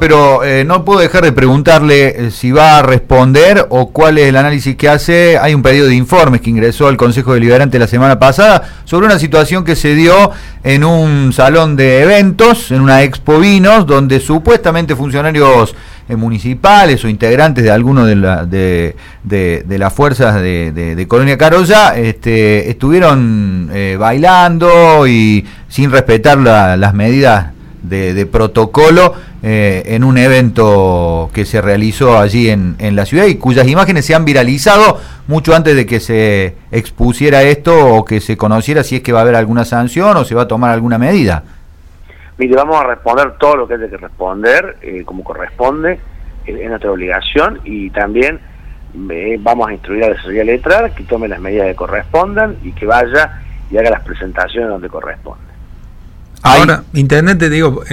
pero no puedo dejar de preguntarle si va a responder o cuál es el análisis que hace. Hay un pedido de informes que ingresó al Consejo Deliberante la semana pasada sobre una situación que se dio en un salón de eventos, en una Expo Vinos, donde supuestamente funcionarios municipales o integrantes de alguno de las fuerzas de Colonia Carolla estuvieron bailando y sin respetar las medidas de protocolo en un evento que se realizó allí en la ciudad y cuyas imágenes se han viralizado mucho antes de que se expusiera esto o que se conociera si es que va a haber alguna sanción o se va a tomar alguna medida. Mire, vamos a responder todo lo que haya que responder, como corresponde, es nuestra obligación, y también vamos a instruir a la asesoría letrada que tome las medidas que correspondan y que vaya y haga las presentaciones donde corresponde. Ahora, intendente, digo,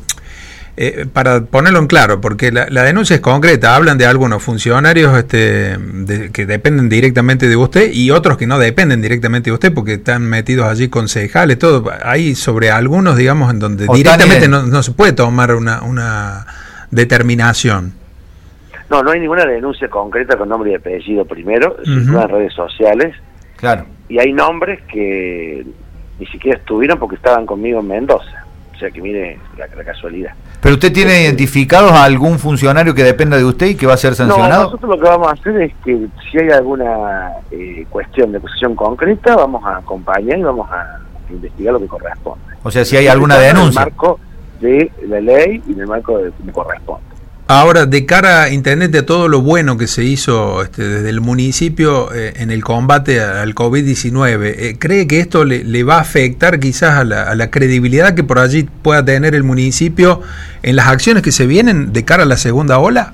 para ponerlo en claro, porque la denuncia es concreta, hablan de algunos funcionarios que dependen directamente de usted y otros que no dependen directamente de usted porque están metidos allí concejales, todo. Hay sobre algunos, digamos, en donde directamente no se puede tomar una determinación. No hay ninguna denuncia concreta con nombre y apellido primero, en las redes sociales. Claro. Y hay nombres que ni siquiera estuvieron porque estaban conmigo en Mendoza. O sea que mire la casualidad. ¿Pero usted tiene identificados a algún funcionario que dependa de usted y que va a ser sancionado? No, nosotros lo que vamos a hacer es que si hay alguna cuestión de acusación concreta, vamos a acompañar y vamos a investigar lo que corresponde. O sea, si hay alguna denuncia. En el marco de la ley y en el marco de cómo corresponde. Ahora, de cara, intendente, a todo lo bueno que se hizo desde el municipio en el combate al COVID-19, ¿cree que esto le va a afectar quizás a la credibilidad que por allí pueda tener el municipio en las acciones que se vienen de cara a la segunda ola?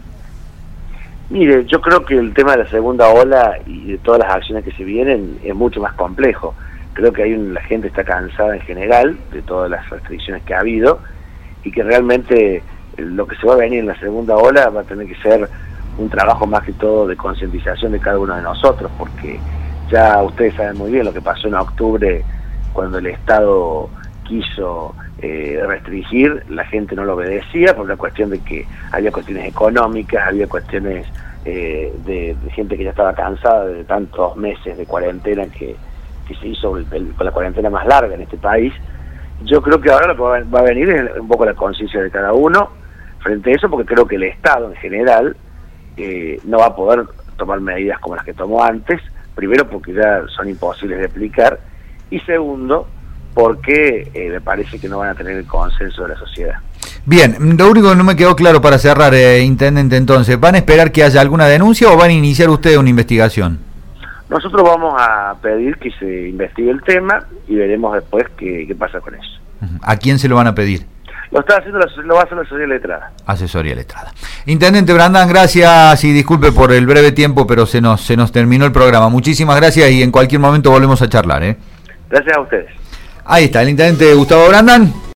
Mire, yo creo que el tema de la segunda ola y de todas las acciones que se vienen es mucho más complejo. Creo que la gente está cansada en general de todas las restricciones que ha habido y que realmente lo que se va a venir en la segunda ola va a tener que ser un trabajo más que todo de concientización de cada uno de nosotros, porque ya ustedes saben muy bien lo que pasó en octubre cuando el Estado quiso restringir, la gente no lo obedecía por la cuestión de que había cuestiones económicas, había cuestiones de gente que ya estaba cansada de tantos meses de cuarentena que se hizo con la cuarentena más larga en este país. Yo creo que ahora lo que va a venir es un poco la conciencia de cada uno frente a eso, porque creo que el Estado en general no va a poder tomar medidas como las que tomó antes, primero porque ya son imposibles de aplicar, y segundo porque me parece que no van a tener el consenso de la sociedad. Bien, lo único que no me quedó claro para cerrar, intendente, entonces, ¿van a esperar que haya alguna denuncia o van a iniciar ustedes una investigación? Nosotros vamos a pedir que se investigue el tema y veremos después qué pasa con eso. ¿A quién se lo van a pedir? Lo va a hacer la asesoría letrada. Asesoría letrada. Intendente Brandán, gracias y disculpe por el breve tiempo, pero se nos terminó el programa. Muchísimas gracias y en cualquier momento volvemos a charlar. Gracias a ustedes. Ahí está, el intendente Gustavo Brandán.